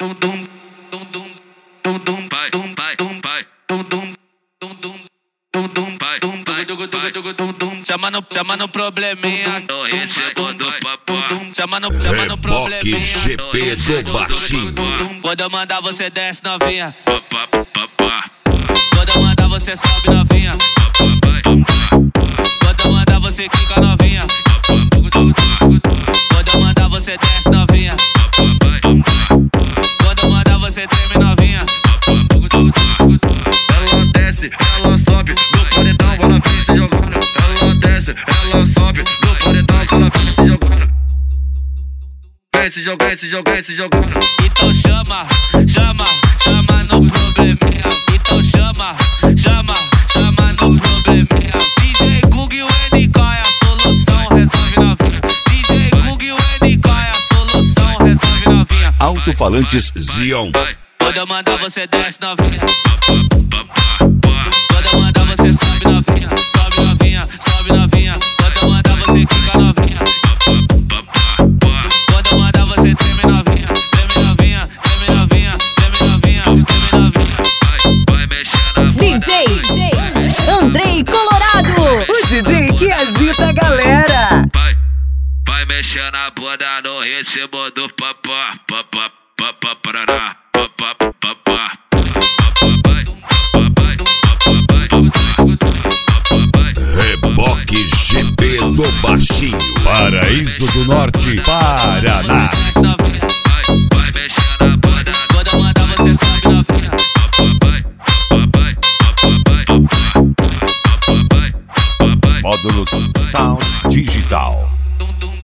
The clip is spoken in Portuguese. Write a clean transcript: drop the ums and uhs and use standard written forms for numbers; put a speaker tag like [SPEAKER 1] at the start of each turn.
[SPEAKER 1] Chama no probleminha. Chama no
[SPEAKER 2] Reboque GP do Baixinho.
[SPEAKER 1] Quando eu mandar você desce novinha. Quando eu mandar você sobe novinha. Quando eu mandar você quica novinha. Quando eu mandar você desce novinha. Quando eu mandar você treme novinha.
[SPEAKER 3] Ela desce, ela sobe, no paredão ela vem se jogando. Ela desce, ela sobe, no paredão ela vem se jogando. Vem se jogando.
[SPEAKER 1] Então chama no probleminha. Então chama no probleminha. DJ Gug e o NK é a solução, resolve novinha. DJ Gug e o NK é a solução, resolve novinha.
[SPEAKER 2] Alto-falantes Zion.
[SPEAKER 1] Quando eu mandar você desce novinha. Quando eu mandar você sobe novinha. Sobe novinha. Quando eu mandar você quica novinha. Quando eu mandar você treme novinha.
[SPEAKER 4] DJ Andrei Colorado, o DJ que agita a galera.
[SPEAKER 3] Vai mexer na bunda no ritmo do papá, paraná,
[SPEAKER 2] Reboque GP do Baixinho. Paraíso do Norte, Paraná.
[SPEAKER 3] vai mexer na bunda.
[SPEAKER 1] Quando eu mandar você sobe novinha.
[SPEAKER 2] Módulos Sound Digital.